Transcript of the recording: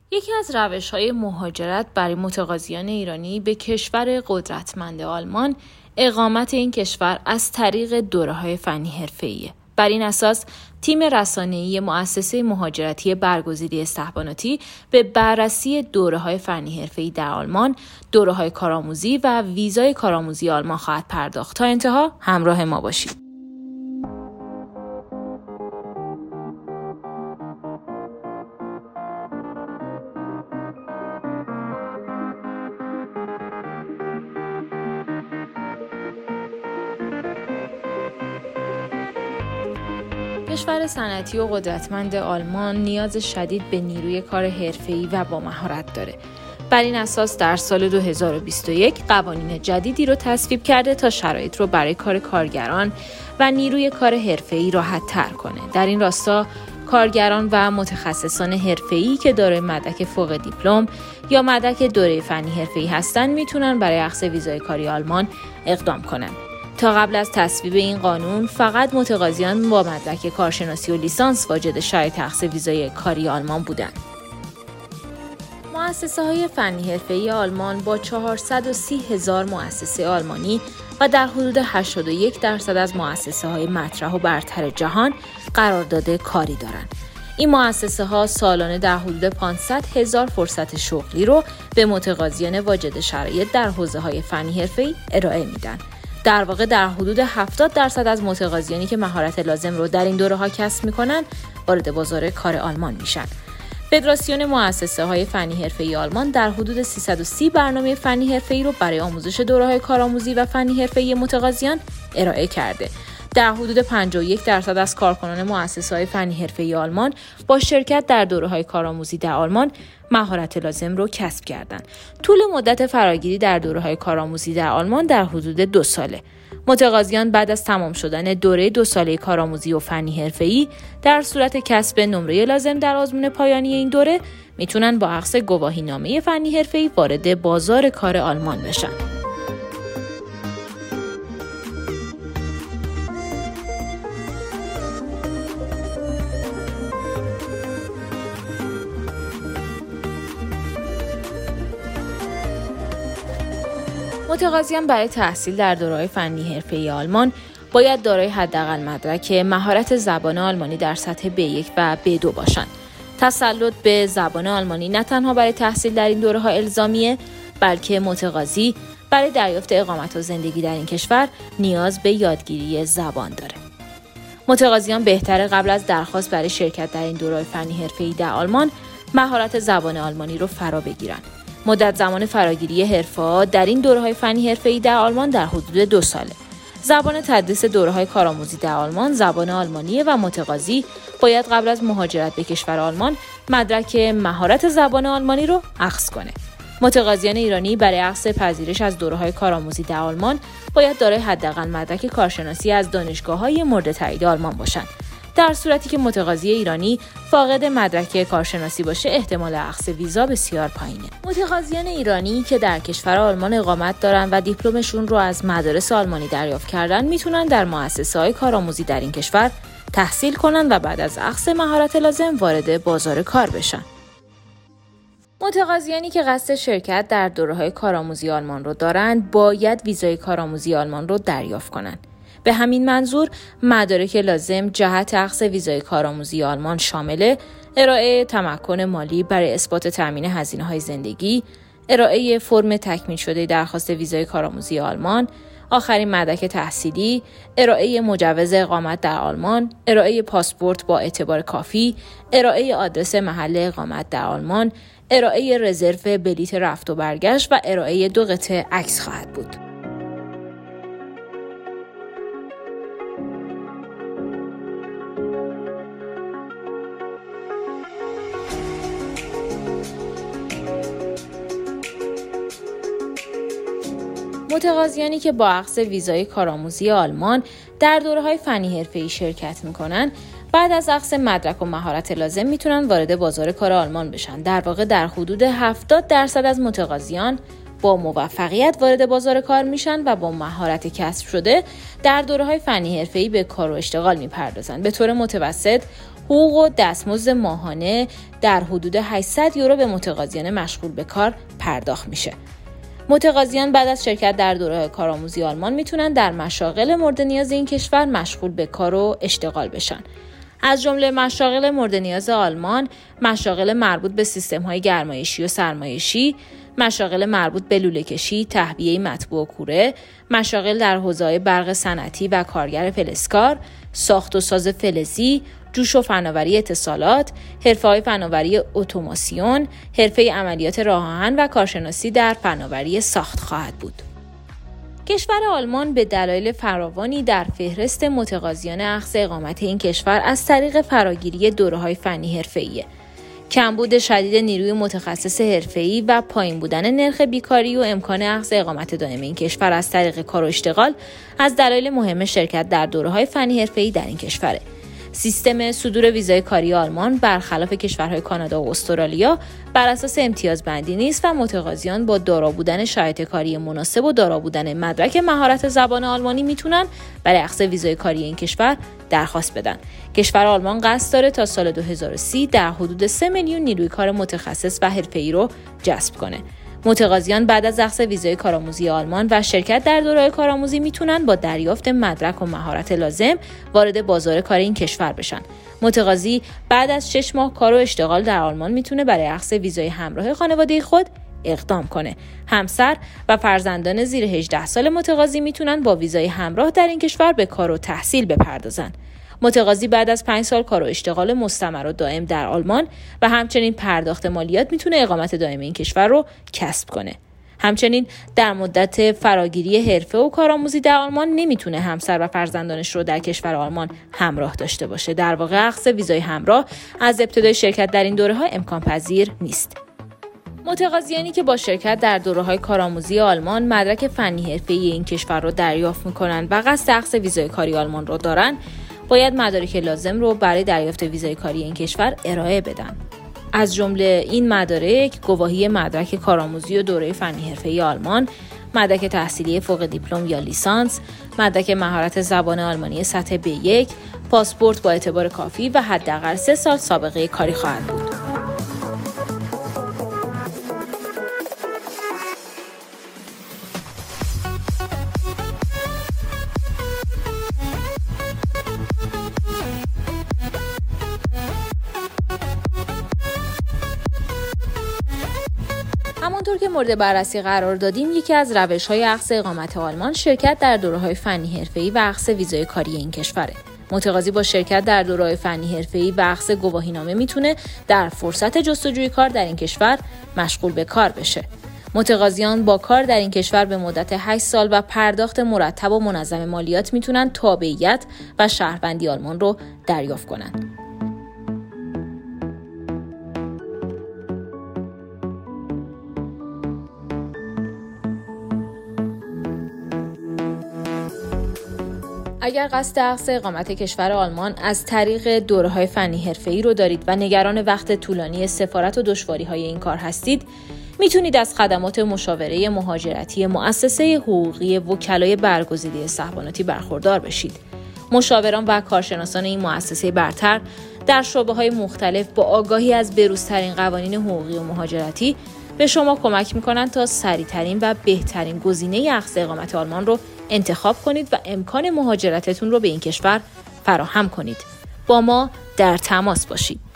یکی از روش‌های مهاجرت برای متقاضیان ایرانی به کشور قدرتمند آلمان اقامت این کشور از طریق دوره‌های فنی حرفه‌ایه. بر این اساس تیم رسانه‌ای مؤسسه مهاجرتی برگزیده استحباناتی به بررسی دوره‌های فنی حرفه‌ای در آلمان، دوره‌های کارآموزی و ویزای کارآموزی آلمان خواهد پرداخت. تا انتها همراه ما باشید. کشور صنعتی و قدرتمند آلمان نیاز شدید به نیروی کار حرفه‌ای و با مهارت داره. بر این اساس در سال 2021 قوانین جدیدی رو تصویب کرده تا شرایط رو برای کار کارگران و نیروی کار حرفه‌ای راحت‌تر کنه. در این راستا کارگران و متخصصان حرفه‌ای که دارای مدرک فوق دیپلم یا مدرک دوره فنی حرفه‌ای هستن میتونن برای اخذ ویزای کاری آلمان اقدام کنن. تا قبل از تصویب این قانون فقط متقاضیان با مدرک کارشناسی و لیسانس واجد شرایط اخذ ویزای کاری آلمان بودند. مؤسسه‌های فنی حرفه‌ای آلمان با 430,000 مؤسسه آلمانی و در حدود 81% از مؤسسه‌های مطرح و برتر جهان قرارداد کاری دارند. این مؤسسه‌ها سالانه در حدود 500,000 فرصت شغلی رو به متقاضیان واجد شرایط در حوزه‌های فنی حرفه‌ای ارائه میدن. در واقع در حدود 70% از متقاضیانی که مهارت لازم رو در این دوره‌ها کسب می‌کنن وارد بازار کار آلمان میشن. فدراسیون مؤسسه‌های فنی حرفه‌ای آلمان در حدود 330 برنامه فنی حرفه‌ای رو برای آموزش دوره‌های کارآموزی و فنی حرفه‌ای متقاضیان ارائه کرده. در حدود 51% از کارکنان مؤسسه‌های فنی حرفه‌ای آلمان با شرکت در دوره‌های کارآموزی در آلمان مهارت لازم رو کسب کردند. طول مدت فراگیری در دوره‌های کارآموزی در آلمان در حدود 2 ساله. متقاضیان بعد از تمام شدن دوره 2 ساله کارآموزی و فنی حرفه‌ای در صورت کسب نمره لازم در آزمون پایانی این دوره میتونن با اخذ گواهینامه فنی حرفه‌ای وارد بازار کار آلمان بشن. متقاضیان برای تحصیل در دوره‌های فنی حرفه‌ای آلمان باید دارای حداقل مدرک مهارت زبان آلمانی در سطح B1 و B2 باشند. تسلط به زبان آلمانی نه تنها برای تحصیل در این دوره‌ها الزامیه، بلکه متقاضی برای دریافت اقامت و زندگی در این کشور نیاز به یادگیری زبان داره. متقاضیان بهتره قبل از درخواست برای شرکت در این دوره‌های فنی حرفه‌ای در آلمان مهارت زبان آلمانی رو فرا بگیرن. مدت زمان فراگیری حرفه‌ها در این دوره‌های فنی حرفه‌ای در آلمان در حدود 2 ساله. زبان تدریس دوره‌های کارآموزی در آلمان زبان آلمانیه و متقاضی باید قبل از مهاجرت به کشور آلمان مدرک مهارت زبان آلمانی رو اخذ کنه. متقاضیان ایرانی برای اخذ پذیرش از دوره‌های کارآموزی در آلمان باید دارای حداقل مدرک کارشناسی از دانشگاه‌های مورد تایید آلمان باشند. در صورتی که متقاضی ایرانی فاقد مدرک کارشناسی باشه احتمال اخذ ویزا بسیار پایینه. متقاضیان ایرانی که در کشور آلمان اقامت دارن و دیپلمشون رو از مدارس آلمانی دریافت کردن میتونن در مؤسسه‌های کارآموزی در این کشور تحصیل کنن و بعد از اخذ مهارت لازم وارد بازار کار بشن. متقاضیانی که قصد شرکت در دوره‌های کارآموزی آلمان رو دارند باید ویزای کارآموزی آلمان رو دریافت کنند. به همین منظور مدارک لازم جهت اخذ ویزای کارآموزی آلمان شامل ارائه تمکن مالی برای اثبات تامین هزینه‌های زندگی، ارائه فرم تکمیل شده درخواست ویزای کارآموزی آلمان، آخرین مدرک تحصیلی، ارائه مجوز اقامت در آلمان، ارائه پاسپورت با اعتبار کافی، ارائه آدرس محل اقامت در آلمان، ارائه رزرو بلیط رفت و برگشت و ارائه 2 قطعه عکس خواهد بود. متقاضیانی که با اخذ ویزای کارآموزی آلمان در دوره‌های فنی حرفه‌ای شرکت می‌کنن بعد از اخذ مدرک و مهارت لازم میتونن وارد بازار کار آلمان بشن. در واقع در حدود 70% از متقاضیان با موفقیت وارد بازار کار میشن و با مهارت کسب شده در دوره‌های فنی حرفه‌ای به کار و اشتغال میپردازن. به طور متوسط حقوق و دستمزد ماهانه در حدود 800 یورو به متقاضیان مشغول به کار پرداخت میشه. متقاضیان بعد از شرکت در دوره‌های کارآموزی آلمان میتونن در مشاغل مورد نیاز این کشور مشغول به کار و اشتغال بشن. از جمله مشاغل مورد نیاز آلمان، مشاغل مربوط به سیستم‌های گرمایشی و سرمایشی، مشاغل مربوط به لوله‌کشی، تهویه مطبوع و کوره، مشاغل در حوزه‌های برق صنعتی و کارگر فلزکار، ساخت و ساز فلزی، جوش و فناوری اتصالات، حرفه‌های فناوری اتوماسیون، حرفه عملیات راه آهن و کارشناسی در فناوری ساخت خواهد بود. کشور آلمان به دلایل فراوانی در فهرست متقاضیان اخذ اقامت این کشور از طریق فراگیری دوره‌های فنی حرفه‌ایه. کمبود شدید نیروی متخصص حرفه‌ای و پایین بودن نرخ بیکاری و امکان اخذ اقامت دائم این کشور از طریق کار و اشتغال از دلایل مهم شرکت در دوره‌های فنی حرفه‌ای در این کشوره. سیستم صدور ویزای کاری آلمان برخلاف کشورهای کانادا و استرالیا بر اساس امتیاز بندی نیست و متقاضیان با دارا بودن شرایط کاری مناسب و دارا بودن مدرک مهارت زبان آلمانی میتونن برای اخذ ویزای کاری این کشور درخواست بدن. کشور آلمان قصد داره تا سال 2030 در حدود 3 میلیون نیروی کار متخصص و حرفه‌ای رو جذب کنه. متقاضیان بعد از اخذ ویزای کارآموزی آلمان و شرکت در دوره‌های کارآموزی میتونن با دریافت مدرک و مهارت لازم وارد بازار کار این کشور بشن. متقاضی بعد از 6 ماه کار و اشتغال در آلمان میتونه برای اخذ ویزای همراه خانواده خود اقدام کنه. همسر و فرزندان زیر 18 سال متقاضی میتونن با ویزای همراه در این کشور به کار و تحصیل بپردازن. متقاضی بعد از 5 سال کار و اشتغال مستمر و دائم در آلمان و همچنین پرداخت مالیات میتونه اقامت دائم این کشور رو کسب کنه. همچنین در مدت فراگیری حرفه و کارآموزی در آلمان نمیتونه همسر و فرزندانش رو در کشور آلمان همراه داشته باشه. در واقع اخذ ویزای همراه از ابتدای شرکت در این دوره‌ها امکان پذیر نیست. متقاضیانی که با شرکت در دوره‌های کارآموزی آلمان مدرک فنی حرفه‌ای این کشور رو دریافت می‌کنند و قصد اخذ ویزای کاری آلمان رو دارن، باید مدارک لازم رو برای دریافت ویزای کاری این کشور ارائه بدن. از جمله این مدارک گواهی مدرک کارآموزی و دوره فنی حرفه‌ای آلمان، مدرک تحصیلی فوق دیپلم یا لیسانس، مدرک مهارت زبان آلمانی سطح B1، پاسپورت با اعتبار کافی و حداقل 3 سال سابقه کاری خواهد بود. همونطور که مورد بررسی قرار دادیم، یکی از روش‌های اخذ اقامت آلمان شرکت در دوره‌های فنی حرفه‌ای و اخذ ویزای کاری این کشوره. متقاضی با شرکت در دوره‌های فنی حرفه‌ای و اخذ گواهینامه میتونه در فرصت جستجوی کار در این کشور مشغول به کار بشه. متقاضیان با کار در این کشور به مدت 8 سال و پرداخت مرتب و منظم مالیات میتونن تابعیت و شهروندی آلمان رو دریافت کنن. اگر قصد اخذ اقامت کشور آلمان از طریق دوره‌های فنی حرفه‌ای رو دارید و نگران وقت طولانی سفارت و دشواری‌های این کار هستید، میتونید از خدمات مشاوره مهاجرتی مؤسسه حقوقی وکلای برگزیده صهباناتی برخوردار بشید. مشاوران و کارشناسان این مؤسسه برتر در شعبه‌های مختلف با آگاهی از بروزترین قوانین حقوقی و مهاجرتی به شما کمک می‌کنند تا سریع‌ترین و بهترین گزینه اخذ اقامت آلمان رو انتخاب کنید و امکان مهاجرتتون رو به این کشور فراهم کنید. با ما در تماس باشید.